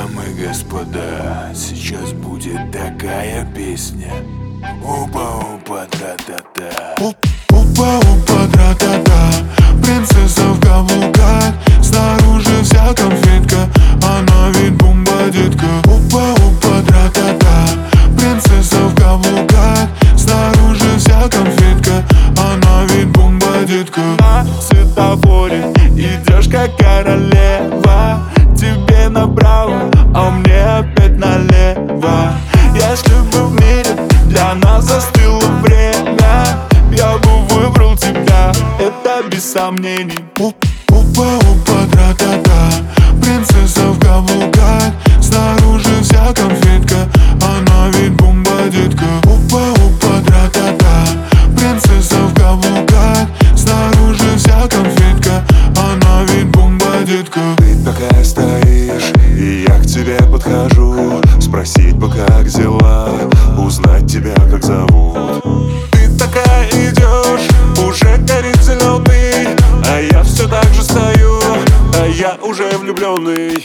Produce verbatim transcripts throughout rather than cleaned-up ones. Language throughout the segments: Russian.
Дамы и господа, сейчас будет такая песня. Опа-опа, тра-та-та. Опа-опа, тра-та-та. Принцесса в каблуках, снаружи вся конфетка, она ведь бомба, детка. Опа-опа, тра-та-та. Принцесса в каблуках, снаружи вся конфетка, она ведь бомба, детка. На светофоре идешь как королева, тебе направо, а мне опять налево. Если бы в мире для нас застыло время, я бы выбрал тебя, это без сомнений. Опа-опа, тра-та-та. Принцесса в каблуках, снаружи вся конфетка, она ведь бомба, детка. Опа-опа, тра-та-та. Принцесса в каблуках, снаружи вся конфетка, она ведь бомба, детка. Ты такая стоишь, и я к тебе подхожу, спросить бы, как дела, узнать тебя, как зовут. Ты такая идешь, уже горит зеленый, а я все так же стою, а я уже влюбленный.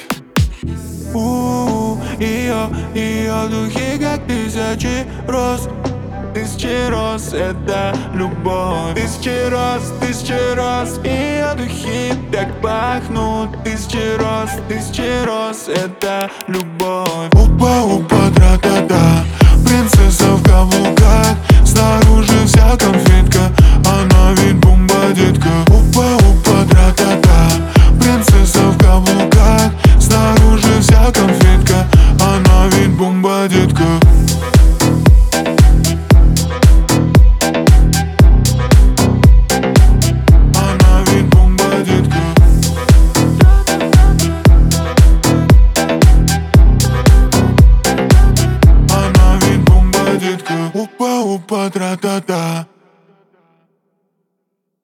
У-у-у, ее, ее духи как тысячи роз. Тысячи роз — это любовь. Тысячи роз, тысячи роз. Ее духи так пахнут. Тысячи роз, тысячи роз — это любовь. Опа-опа, тра-та-та. Принцесса в каблуках, снаружи вся конфетка, она ведь бомба, детка. Опа-опа, тра-та-та. Принцесса в каблуках, снаружи вся конфетка, она ведь бомба, детка. Опа-опа, тра-та-та.